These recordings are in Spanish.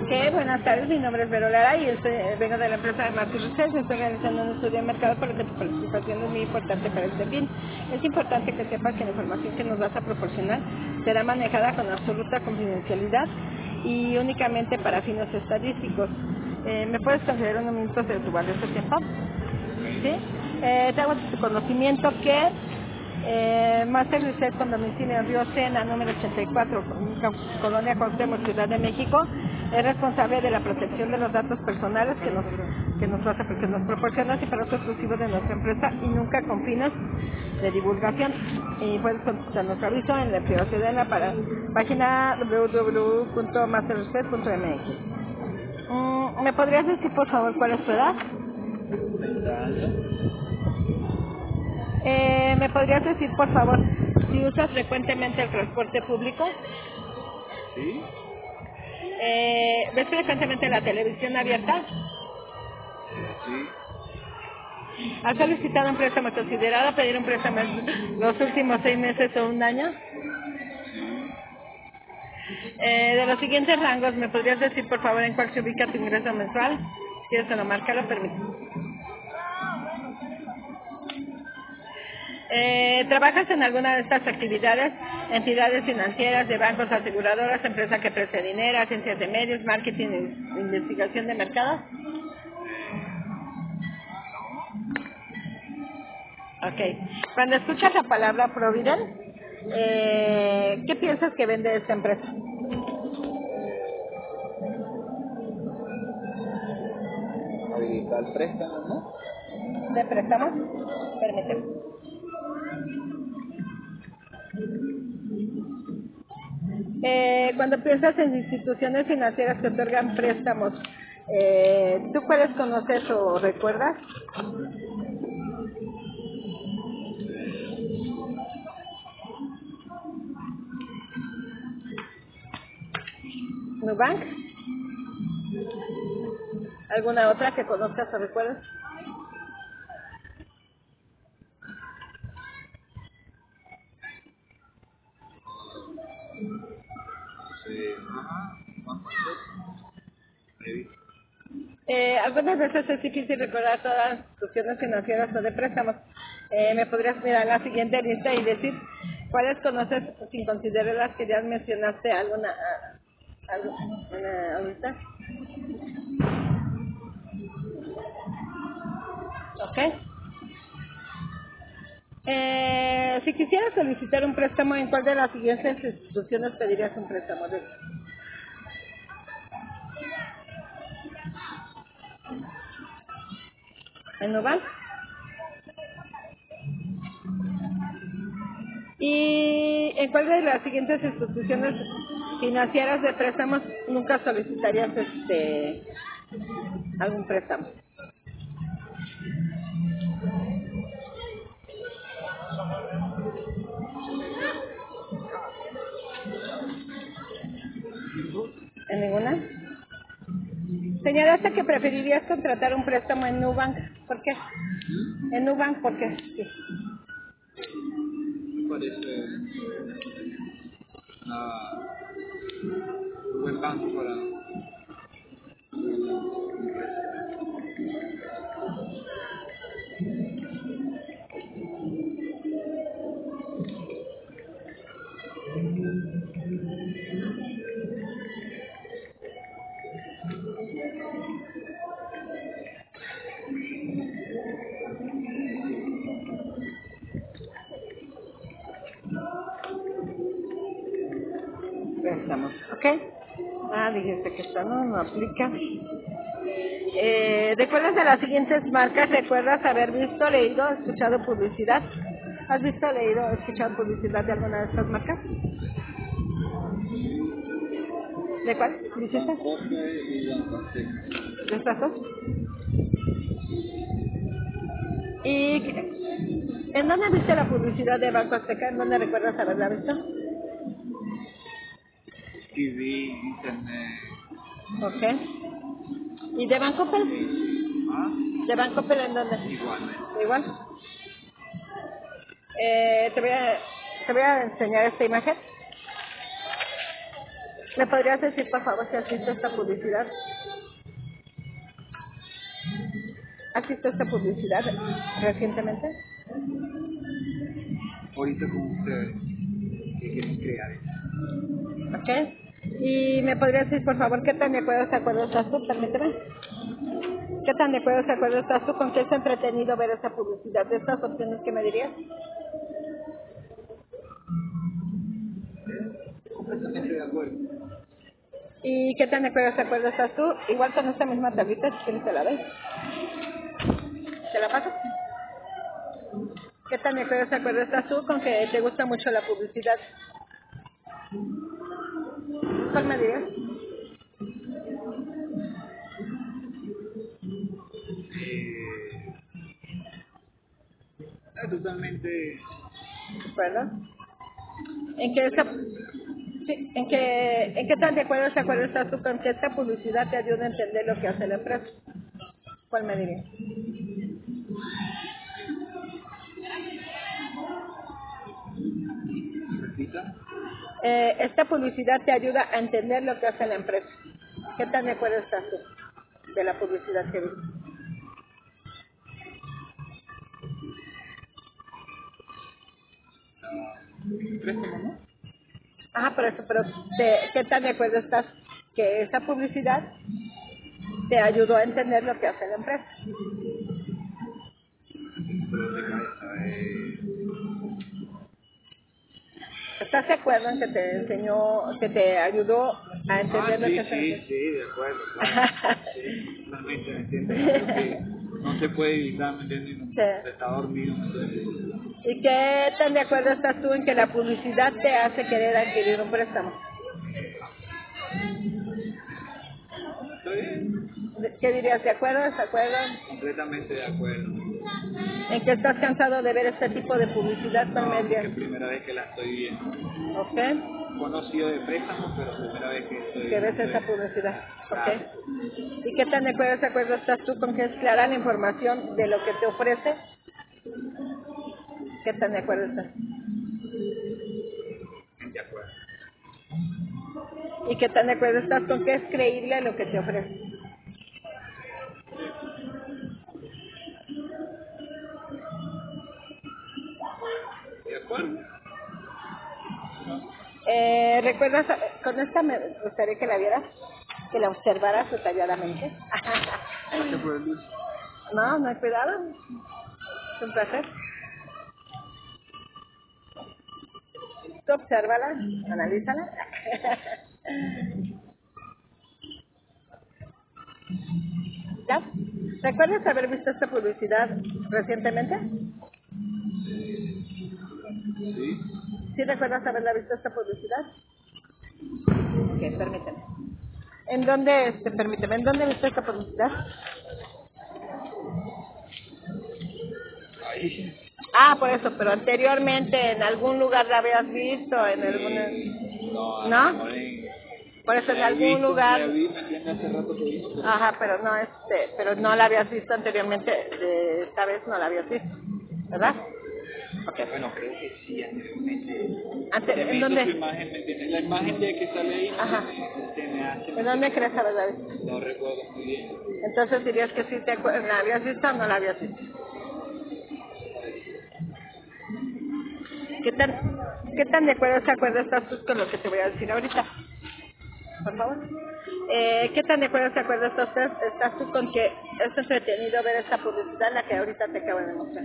Ok, buenas tardes, mi nombre es Vero Lara y vengo de la empresa de Market Research. Estoy realizando un estudio de mercado porque tu participación es muy importante para este fin. Es importante que sepas que la información que nos vas a proporcionar será manejada con absoluta confidencialidad y únicamente para fines estadísticos. ¿Me puedes conceder unos minutos de tu valioso tiempo? ¿Sí? Tengo tu conocimiento que Master Research con domicilio en Río Sena, número 84, Colonia Cuauhtémoc, Ciudad de México, es responsable de la protección de los datos personales que nos proporcionas y para uso exclusivo de nuestra empresa y nunca con fines de divulgación. Y puedes consultar nuestro aviso en la privacidad en la página www.masterresearch.mx. ¿Me podrías decir por favor cuál es tu edad? 30 años. ¿Me podrías decir, por favor, si usas frecuentemente el transporte público? ¿Sí? ¿Ves frecuentemente la televisión abierta? Sí. ¿Has solicitado un préstamo considerado pedir un préstamo en los últimos 6 meses o un año? Sí. De los siguientes rangos, ¿me podrías decir, por favor, en cuál se ubica tu ingreso mensual? Si eso lo marca, lo permite. ¿Trabajas en alguna de estas actividades? Entidades financieras, de bancos, aseguradoras, empresa que presta dinero, agencias de medios, marketing e investigación de mercado. No. Ok. Cuando escuchas la palabra Provident, ¿qué piensas que vende esta empresa? Habilitar préstamo, ¿no? ¿De préstamos? Permíteme. Cuando piensas en instituciones financieras que otorgan préstamos, ¿tú cuáles conoces o recuerdas? ¿Nubank? ¿Alguna otra que conozcas o recuerdes? Sí. Ajá. Maybe. Algunas veces es difícil recordar todas las instituciones financieras o de préstamos. ¿Me podrías mirar la siguiente lista y decir cuáles conoces sin considerar las que ya mencionaste alguna ahorita? ¿Ok? Si quisieras solicitar un préstamo, ¿en cuál de las siguientes instituciones pedirías un préstamo? ¿En Nubank? ¿Y en cuál de las siguientes instituciones financieras de préstamos nunca solicitarías algún préstamo? ¿En ninguna? Señalaste que preferirías contratar un préstamo en Nubank. ¿Por qué? En Nubank, ¿por qué? Sí. Me parece un buen banco para un préstamo. Préstamos, ¿ok? Dijiste que esta no aplica. ¿De cuáles de las siguientes marcas recuerdas haber visto, leído, escuchado publicidad? ¿Has visto, leído, escuchado publicidad de alguna de estas marcas? ¿De cuál? ¿Dijiste? Bancoppel y Banco Azteca. ¿De estas dos? ¿Y en dónde viste la publicidad de Banco Azteca? ¿En dónde recuerdas haberla visto? TV, internet. Ok. ¿Y de Banco Pel? Ah, ¿De Banco Pel en dónde? igualmente. Igual. Te voy a enseñar esta imagen. ¿Me podrías decir, por favor, si has visto esta publicidad? ¿Has visto esta publicidad recientemente? Ahorita con ustedes que quieren crear eso. ¿Ok? ¿Y me podrías decir, por favor, qué tan de acuerdo estás tú? Permíteme. ¿Qué tan de acuerdo estás tú con que es entretenido ver esa publicidad? De estas opciones que me dirías. Completamente de acuerdo. ¿Y qué tan de acuerdo estás tú? Igual con esta misma tablita, si quieres te la doy. ¿Te la paso? ¿Qué tan de acuerdo estás tú con que te gusta mucho la publicidad? ¿Cuál me dirías? Totalmente ¿De acuerdo? ¿En qué, esta, sí, en qué tan de acuerdo estás tú con que esta publicidad te ayuda a entender lo que hace la empresa? ¿Cuál me dirías? repita. Esta publicidad te ayuda a entender lo que hace la empresa. ¿Qué tan de acuerdo estás tú de la publicidad que viste? Préstamo, ¿no? Ajá, por eso, pero ¿qué tan de acuerdo estás que esa publicidad te ayudó a entender lo que hace la empresa? Pero de cabeza, ¿Estás de acuerdo en que te enseñó, que te ayudó a entender lo que hace la empresa? sí, de acuerdo, claro. Sí, totalmente, ¿me entiendes? Algo que no se puede evitar, ¿me entiendes? No, Sí. se está dormido, ¿me entiendes? ¿Y qué tan de acuerdo estás tú en que la publicidad te hace querer adquirir un préstamo? Está bien, ¿Qué dirías? ¿De acuerdo? ¿Desacuerdo? completamente de acuerdo. ¿En que estás cansado de ver este tipo de publicidad con No, porque medias? es primera vez que la estoy viendo. ¿Ok? Conocido de préstamos, pero primera vez que estoy Que ves viendo esa esto. publicidad. Claro. ¿Ok? ¿Y qué tan de acuerdo estás tú con que es clara la información de lo que te ofrece? ¿Qué tan de acuerdo estás? De acuerdo. ¿Y qué tan de acuerdo estás con que es creíble lo que te ofrece? De acuerdo. ¿Recuerdas? Con esta me gustaría que la vieras, que la observaras detalladamente. Gracias por el dulce. No, no hay cuidado. Es un placer. Tú obsérvala, analízala. ¿Ya? ¿Recuerdas haber visto esta publicidad recientemente? Sí. ¿Sí recuerdas haberla visto esta publicidad? Ok, permíteme. ¿En dónde, permíteme, en dónde viste esta publicidad? Ahí. Ah, por eso, pero anteriormente en algún lugar la habías visto, en alguna... No, ¿No? Por eso en algún lugar... La vi, me entiendes, hace rato que vino, pero Ajá, pero no, pero no la habías visto anteriormente, esta vez no la habías visto, ¿verdad? Ok. bueno, creo que sí, anteriormente. ¿En Meto su dónde? imagen, ¿me entiendes? La imagen de que sale ahí, Ajá. se me hace... ¿En dónde crees haberla visto? No recuerdo muy bien. Entonces dirías que sí la habías visto o no la habías visto. ¿Qué tan de acuerdo estás tú con lo que te voy a decir ahorita? Por favor. ¿Qué tan de acuerdo estás tú con que es entretenido ver esta publicidad, la que ahorita te acabo de mostrar?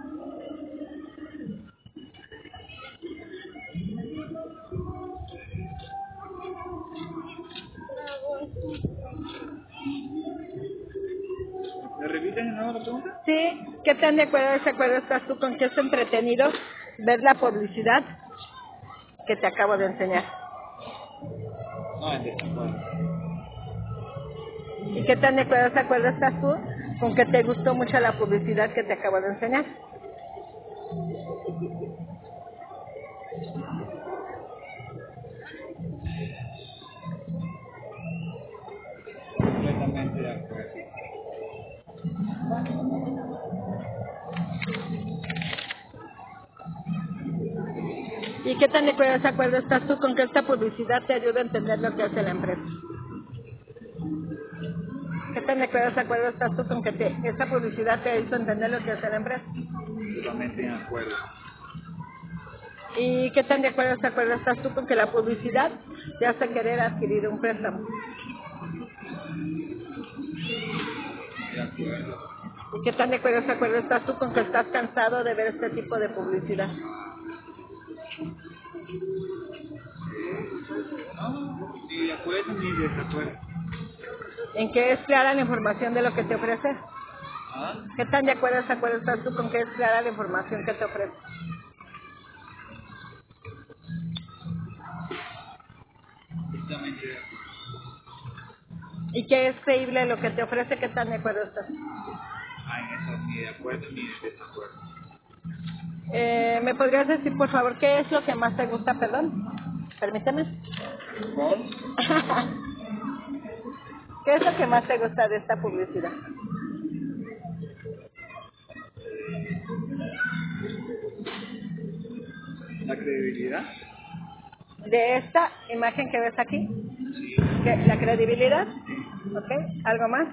¿Me repites de nuevo la pregunta? Sí, ¿qué tan de acuerdo estás tú con que es entretenido ver la publicidad que te acabo de enseñar? No, en desacuerdo. ¿Y qué tan de acuerdo estás tú con que te gustó mucho la publicidad que te acabo de enseñar? Completamente de acuerdo. ¿Y qué tan de acuerdo estás tú con que esta publicidad te ayude a entender lo que hace la empresa? ¿Qué tan de acuerdo estás tú con que esta publicidad te hizo entender lo que hace la empresa? Totalmente de acuerdo. ¿Y qué tan de acuerdo estás tú con que la publicidad te hace querer adquirir un préstamo? De acuerdo. ¿Y qué tan de acuerdo estás tú con que estás cansado de ver este tipo de publicidad? No, ni de acuerdo ni de desacuerdo. ¿En qué es clara la información de lo que te ofrece? ¿Ah? ¿Qué tan de acuerdo estás tú con que es clara la información que te ofrece? Totalmente de acuerdo. ¿Y qué es creíble lo que te ofrece? ¿Qué tan de acuerdo estás? En eso ni de acuerdo ni de desacuerdo. ¿Me podrías decir, por favor, qué es lo que más te gusta? Perdón, permíteme. ¿Cómo? ¿Qué es lo que más te gusta de esta publicidad? La credibilidad. De esta imagen que ves aquí, Sí. la credibilidad, ¿ok? ¿Algo más?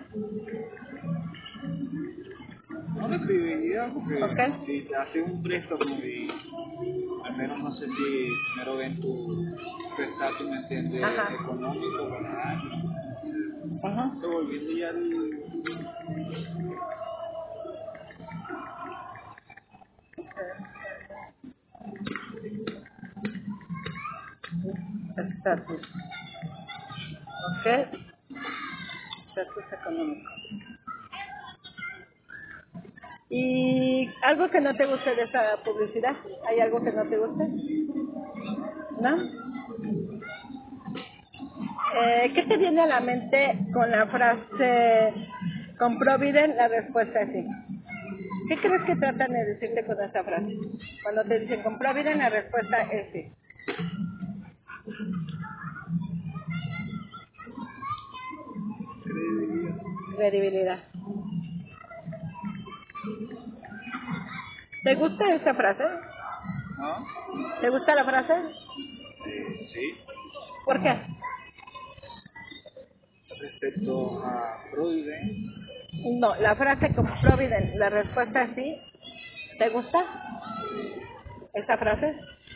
No la credibilidad, porque Ok. si te hacen un préstamo y al menos no sé si primero ven tu estatus, ¿me entiendes? Ajá. Económico para algo. Ajá. Esto volviendo ya al... Estatus. ¿Ok? Estatus económico. ¿Y algo que no te guste de esta publicidad? ¿Hay algo que no te guste? ¿No? ¿Qué te viene a la mente con la frase con Provident? La respuesta es sí. ¿Qué crees que tratan de decirte con esta frase? Cuando te dicen con Provident, la respuesta es sí. Credibilidad. ¿Te gusta esta frase? ¿No? ¿Te gusta la frase? Sí. ¿Por qué? Respecto a Provident, No, la frase con Provident, la respuesta es sí. ¿Te gusta esta frase?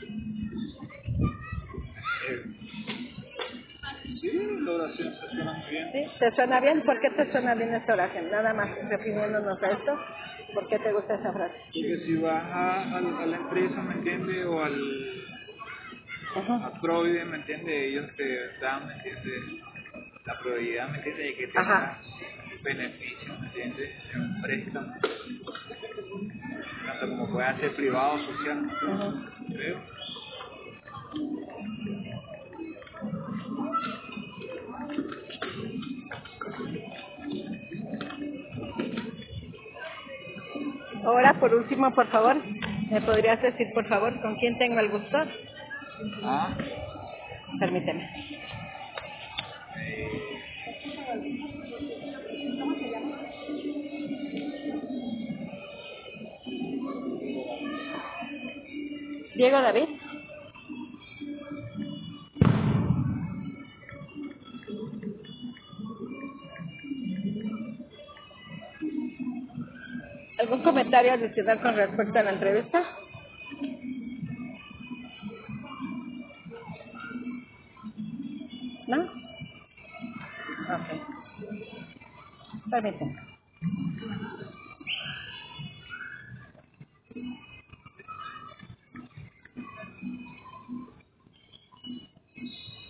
sí, la oración se suena muy bien. ¿Sí? ¿Te suena bien? ¿Por qué te suena bien esta oración? Nada más refiriéndonos a esto. ¿Por qué te gusta esa frase? Porque si vas a la empresa, ¿me entiendes? O Ajá. a Provident, ¿me entiendes? Ellos te dan, ¿me entiendes? La probabilidad, ¿me entiendes? De que Ajá. tengas beneficios, ¿me entiendes? En un préstamo, tanto como pueda ser privado o social, Ajá. creo. Ahora, por último, por favor, ¿me podrías decir, por favor, con quién tengo el gusto? Ah, Permíteme. Diego David. ¿Algún comentario adicional con respecto a la entrevista? ¿No? Ok. Permíteme.